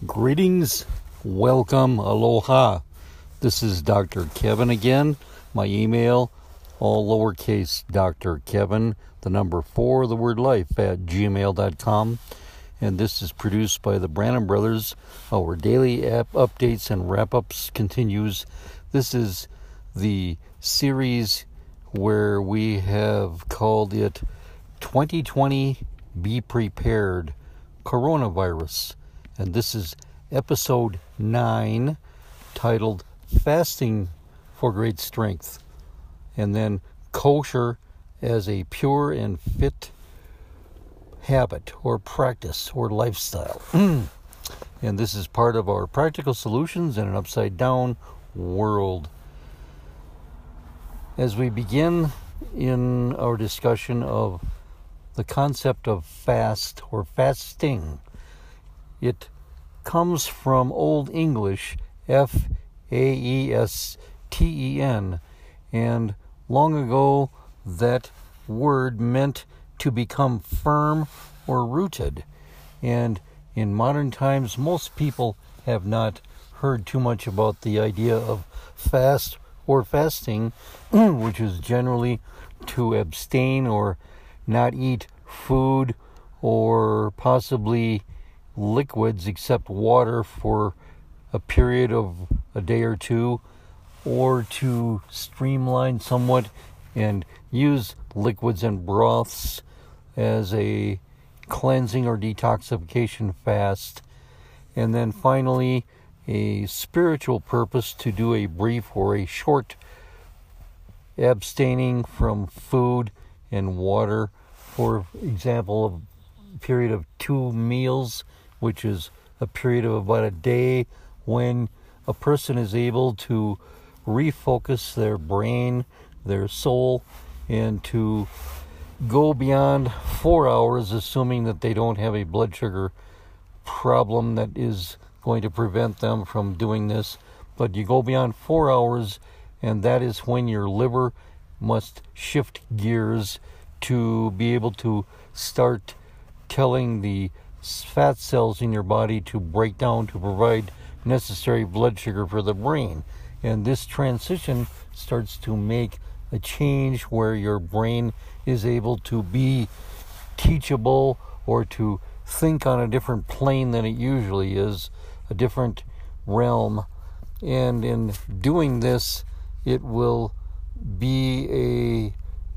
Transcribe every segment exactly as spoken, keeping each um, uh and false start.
Greetings, welcome, aloha. This is Doctor Kevin again. My email, all lowercase, Doctor Kevin, the number four, the word life, at gmail dot com. And this is produced by the Branham Brothers. Our daily app updates and wrap-ups continues. This is the series where we have called it twenty twenty Be Prepared Coronavirus. And this is episode nine, titled Fasting for Great Strength. And then kosher as a pure and fit habit or practice or lifestyle. And this is part of our practical solutions in an upside down world. As we begin in our discussion of the concept of fast or fasting, it comes from Old English, F A E S T E N, and long ago that word meant to become firm or rooted. And in modern times, most people have not heard too much about the idea of fast or fasting, which is generally to abstain or not eat food or possibly liquids except water for a period of a day or two, or to streamline somewhat and use liquids and broths as a cleansing or detoxification fast. And then finally, a spiritual purpose to do a brief or a short abstaining from food and water, for example, a period of two meals, which is a period of about a day when a person is able to refocus their brain, their soul, and to go beyond four hours, assuming that they don't have a blood sugar problem that is going to prevent them from doing this. But you go beyond four hours, and that is when your liver must shift gears to be able to start telling the fat cells in your body to break down to provide necessary blood sugar for the brain. And this transition starts to make a change where your brain is able to be teachable or to think on a different plane than it usually is, a different realm. And in doing this, it will be a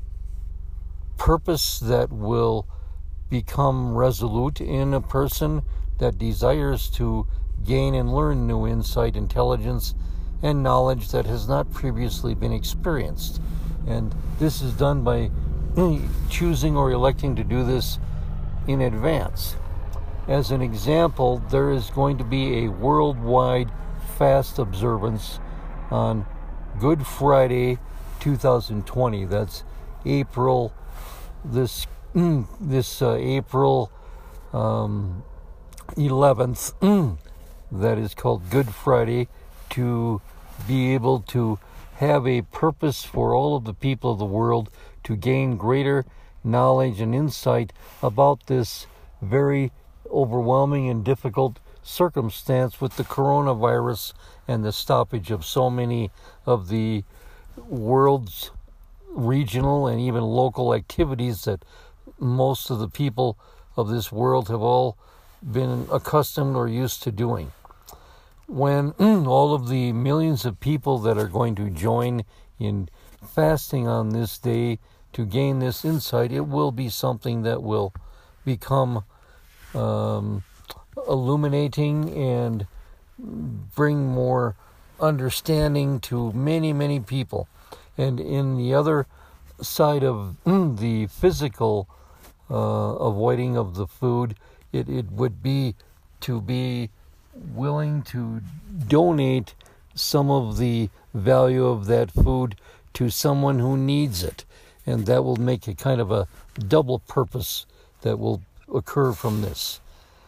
purpose that will become resolute in a person that desires to gain and learn new insight, intelligence, and knowledge that has not previously been experienced. And this is done by choosing or electing to do this in advance. As an example, there is going to be a worldwide fast observance on Good Friday two thousand twenty. That's April this this uh, April um, eleventh, that is called Good Friday, to be able to have a purpose for all of the people of the world to gain greater knowledge and insight about this very overwhelming and difficult circumstance with the coronavirus and the stoppage of so many of the world's regional and even local activities that most of the people of this world have all been accustomed or used to doing. When all of the millions of people that are going to join in fasting on this day to gain this insight, it will be something that will become um, illuminating and bring more understanding to many, many people. And in the other side of the physical uh, avoiding of the food, it, it would be to be willing to donate some of the value of that food to someone who needs it. And that will make a kind of a double purpose that will occur from this.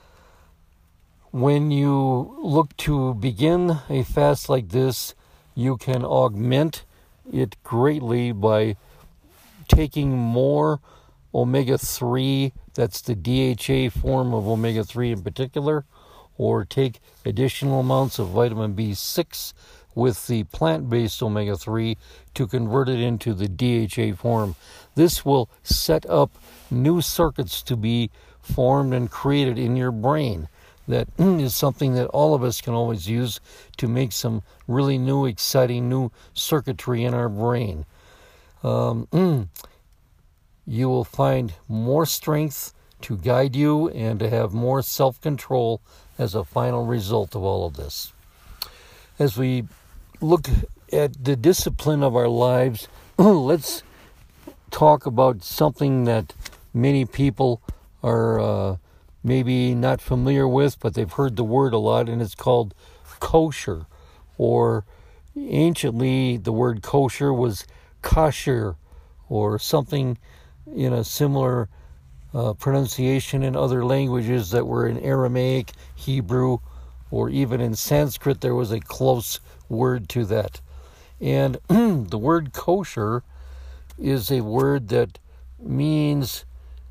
When you look to begin a fast like this, you can augment it greatly by taking more omega three, that's the D H A form of omega three in particular, or take additional amounts of vitamin B six with the plant-based omega three to convert it into the D H A form. This will set up new circuits to be formed and created in your brain. That is something that all of us can always use to make some really new, exciting, new circuitry in our brain. Um, you will find more strength to guide you and to have more self-control as a final result of all of this. As we look at the discipline of our lives, let's talk about something that many people are uh, maybe not familiar with, but they've heard the word a lot, and it's called kosher. Or anciently, the word kosher was kasher, or something in a similar uh, pronunciation in other languages that were in Aramaic, Hebrew, or even in Sanskrit. There was a close word to that. And the word kosher is a word that means,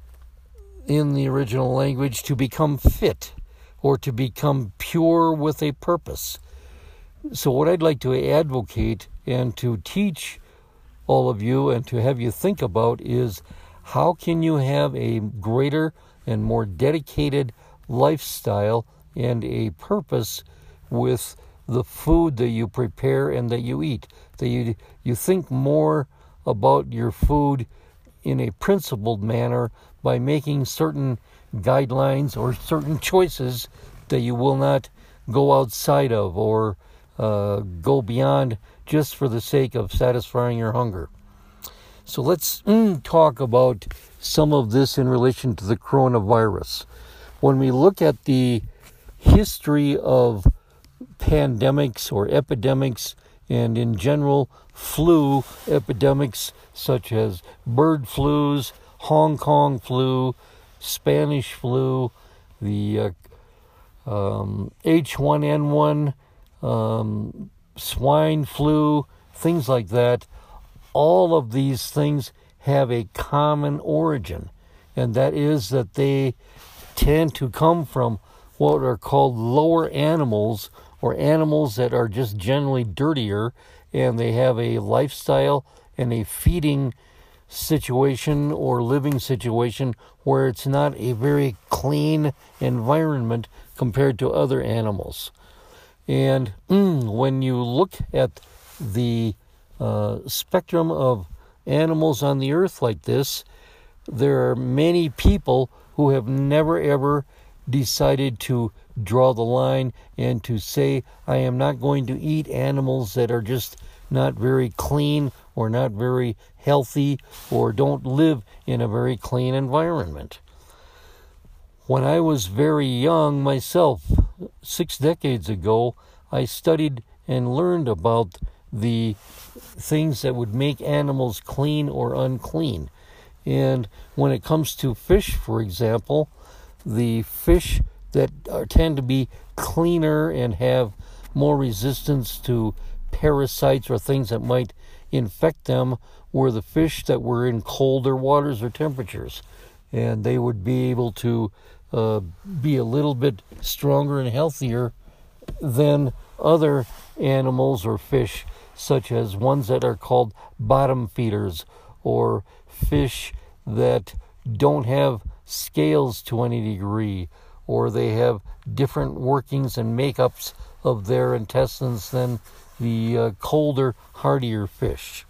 in the original language, to become fit or to become pure with a purpose. So what I'd like to advocate and to teach all of you and to have you think about is, how can you have a greater and more dedicated lifestyle and a purpose with the food that you prepare and that you eat? That you you think more about your food in a principled manner by making certain guidelines or certain choices that you will not go outside of or uh, go beyond just for the sake of satisfying your hunger. So let's mm, talk about some of this in relation to the coronavirus. When we look at the history of pandemics or epidemics, and in general flu epidemics such as bird flus, Hong Kong flu, Spanish flu, the uh, um, H one N one, um, swine flu, things like that, all of these things have a common origin, and that is that they tend to come from what are called lower animals, or animals that are just generally dirtier, and they have a lifestyle and a feeding situation or living situation where it's not a very clean environment compared to other animals. And mm, when you look at the uh, spectrum of animals on the earth like this, there are many people who have never ever decided to draw the line and to say, I am not going to eat animals that are just not very clean or not very healthy or don't live in a very clean environment. When I was very young myself, six decades ago, I studied and learned about the things that would make animals clean or unclean. And when it comes to fish, for example, the fish that are, tend to be cleaner and have more resistance to parasites or things that might infect them were the fish that were in colder waters or temperatures. And they would be able to uh, be a little bit stronger and healthier than other animals or fish, such as ones that are called bottom feeders, or fish that don't have scales to any degree, or they have different workings and makeups of their intestines than the uh, colder, hardier fish.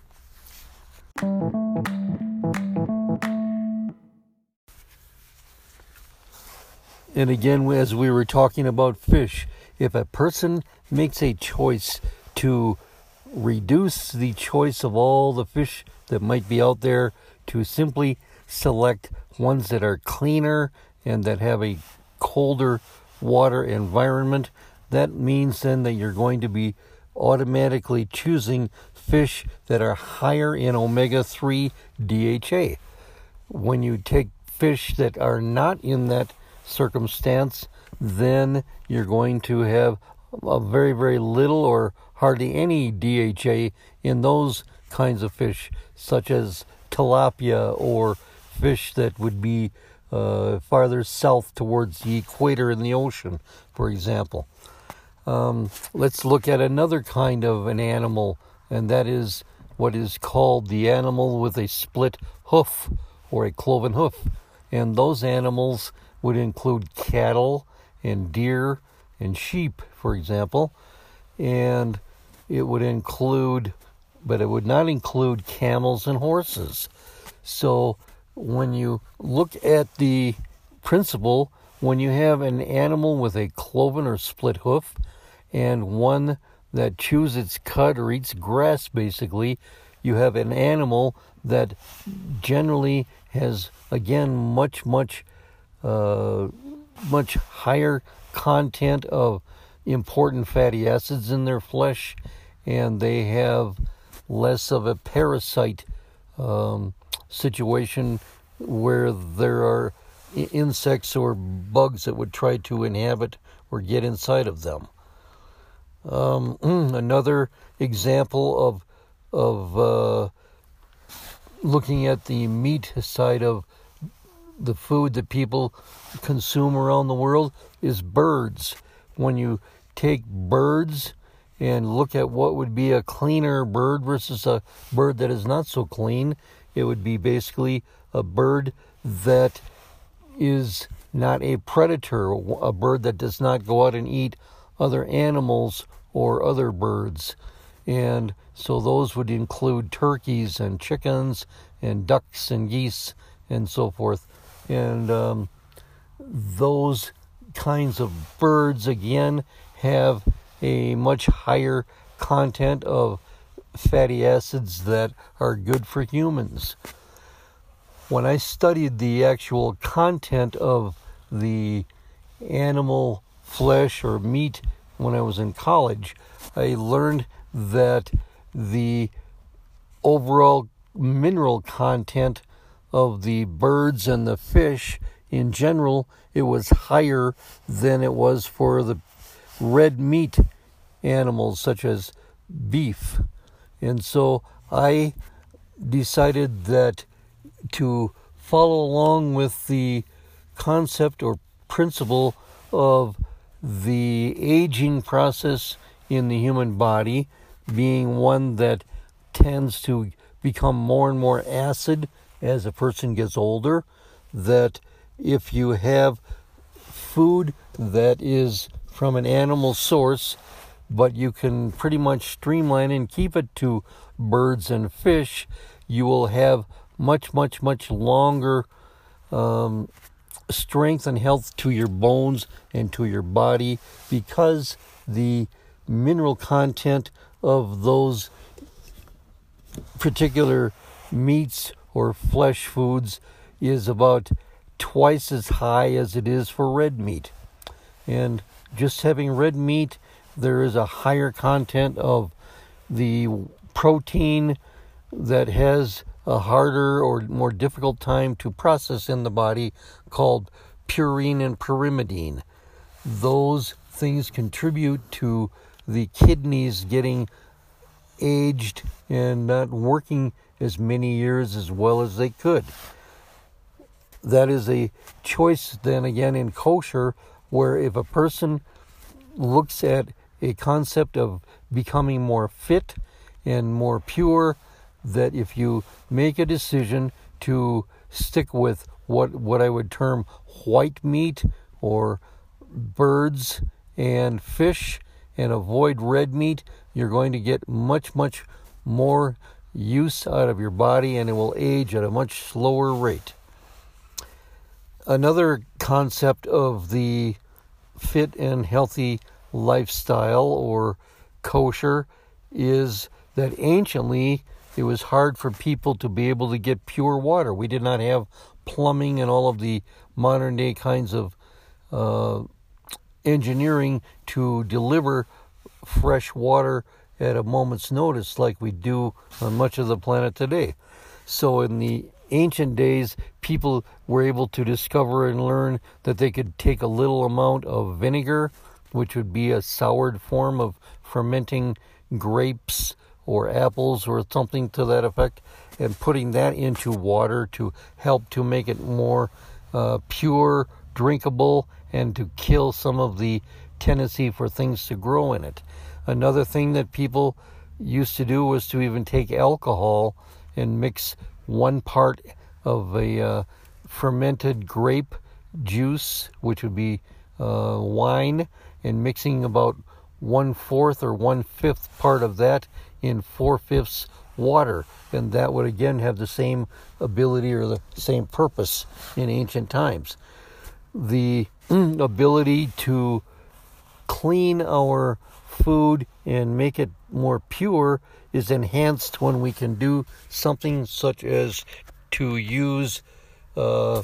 And again, as we were talking about fish, if a person makes a choice to reduce the choice of all the fish that might be out there to simply select ones that are cleaner and that have a colder water environment, that means then that you're going to be automatically choosing fish that are higher in omega three D H A. When you take fish that are not in that circumstance, then you're going to have a very, very little or hardly any D H A in those kinds of fish, such as tilapia or fish that would be uh, farther south towards the equator in the ocean, for example. Um, let's look at another kind of an animal, and that is what is called the animal with a split hoof or a cloven hoof. And those animals would include cattle and deer and sheep, for example. And it would include, but it would not include camels and horses. So when you look at the principle, when you have an animal with a cloven or split hoof and one that chews its cud or eats grass, basically, you have an animal that generally has, again, much, much, uh, much higher content of important fatty acids in their flesh, and they have less of a parasite um, situation where there are insects or bugs that would try to inhabit or get inside of them. Um, another example of of uh, looking at the meat side of the food that people consume around the world is birds. When you take birds and look at what would be a cleaner bird versus a bird that is not so clean, it would be basically a bird that is not a predator, a bird that does not go out and eat other animals or other birds. And so those would include turkeys and chickens and ducks and geese and so forth. And um, those kinds of birds, again, have a much higher content of fatty acids that are good for humans. When I studied the actual content of the animal flesh or meat when I was in college, I learned that the overall mineral content of the birds and the fish in general, it was higher than it was for the red meat animals such as beef. And so I decided that to follow along with the concept or principle of the aging process in the human body being one that tends to become more and more acid as a person gets older, that if you have food that is from an animal source, but you can pretty much streamline and keep it to birds and fish, you will have much, much, much longer um, strength and health to your bones and to your body, because the mineral content of those particular meats or flesh foods is about twice as high as it is for red meat. And just having red meat, there is a higher content of the protein that has a harder or more difficult time to process in the body, called purine and pyrimidine. Those things contribute to the kidneys getting aged and not working as many years as well as they could. That is a choice then again in kosher, where if a person looks at a concept of becoming more fit and more pure, that if you make a decision to stick with what what I would term white meat or birds and fish and avoid red meat, you're going to get much, much more use out of your body, and it will age at a much slower rate. Another concept of the fit and healthy lifestyle or kosher is that anciently it was hard for people to be able to get pure water. We did not have plumbing and all of the modern day kinds of uh, engineering to deliver fresh water at a moment's notice like we do on much of the planet today. So in the ancient days, people were able to discover and learn that they could take a little amount of vinegar, which would be a soured form of fermenting grapes or apples or something to that effect, and putting that into water to help to make it more uh, pure, drinkable, and to kill some of the tendency for things to grow in it. Another thing that people used to do was to even take alcohol and mix one part of a uh, fermented grape juice, which would be uh, wine, and mixing about one-fourth or one-fifth part of that in four-fifths water. And that would again have the same ability or the same purpose in ancient times. The ability to clean our food and make it more pure is enhanced when we can do something such as to use uh,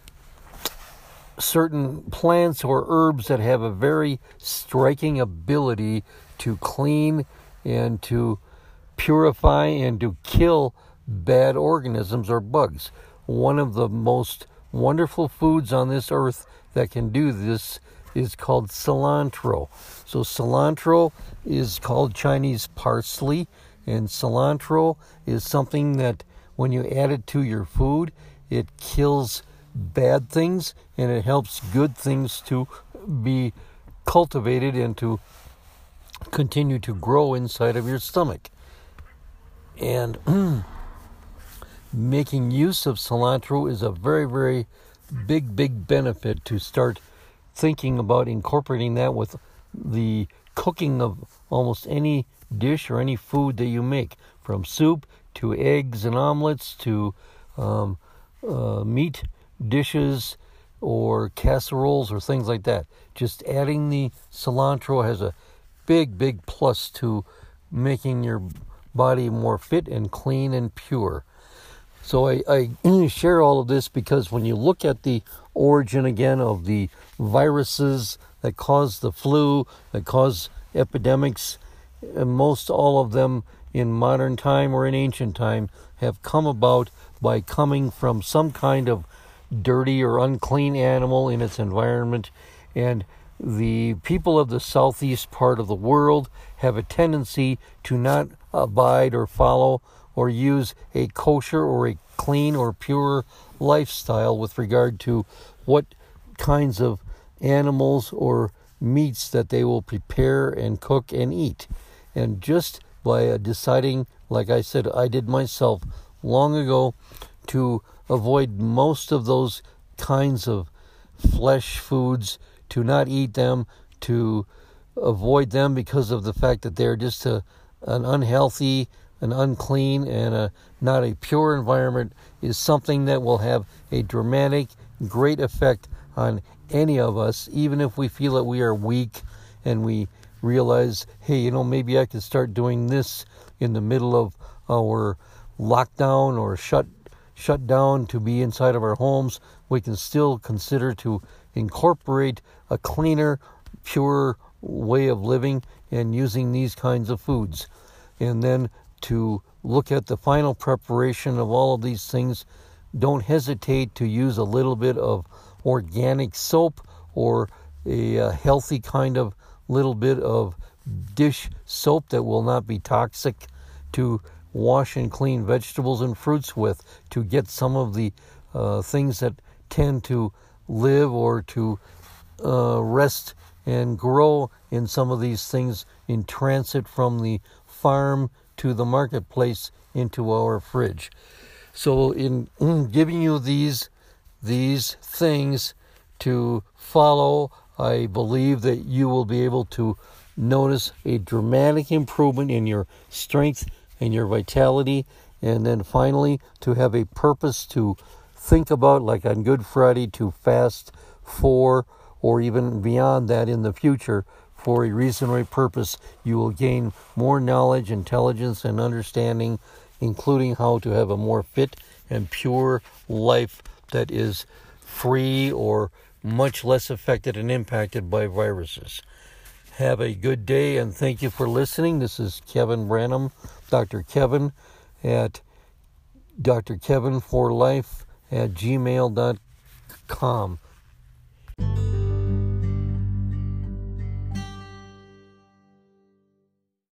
certain plants or herbs that have a very striking ability to clean and to purify and to kill bad organisms or bugs. One of the most wonderful foods on this earth that can do this is called cilantro. So cilantro is called Chinese parsley, and cilantro is something that when you add it to your food, it kills bad things and it helps good things to be cultivated and to continue to grow inside of your stomach. And making use of cilantro is a very, very big, big benefit to start thinking about incorporating that with the cooking of almost any dish or any food that you make, from soup to eggs and omelets to um, uh, meat dishes or casseroles or things like that. Just adding the cilantro has a big, big plus to making your body more fit and clean and pure. So I, I share all of this because when you look at the origin again of the viruses that cause the flu, that cause epidemics, most all of them in modern time or in ancient time have come about by coming from some kind of dirty or unclean animal in its environment. And the people of the southeast part of the world have a tendency to not abide or follow or use a kosher or a clean or pure lifestyle with regard to what kinds of animals or meats that they will prepare and cook and eat. And just by uh, deciding, like I said, I did myself long ago, to avoid most of those kinds of flesh foods, to not eat them, to avoid them because of the fact that they're just a, an unhealthy, an unclean, and a, not a pure environment, is something that will have a dramatic, great effect on any of us, even if we feel that we are weak and we realize, hey, you know, maybe I could start doing this in the middle of our lockdown or shut shut down to be inside of our homes. We can still consider to incorporate a cleaner, pure way of living and using these kinds of foods. And then to look at the final preparation of all of these things, don't hesitate to use a little bit of organic soap or a, a healthy kind of little bit of dish soap that will not be toxic to wash and clean vegetables and fruits with, to get some of the uh, things that tend to live or to uh, rest and grow in some of these things in transit from the farm to the marketplace into our fridge. So in giving you these these things to follow, I believe that you will be able to notice a dramatic improvement in your strength and your vitality, and then finally to have a purpose to think about, like on Good Friday, to fast for, or even beyond that in the future, for a reason or a purpose. You will gain more knowledge, intelligence, and understanding, including how to have a more fit and pure life that is free or much less affected and impacted by viruses. Have a good day, and thank you for listening. This is Kevin Branham, Doctor Kevin, at D R Kevin for Life at gmail dot com.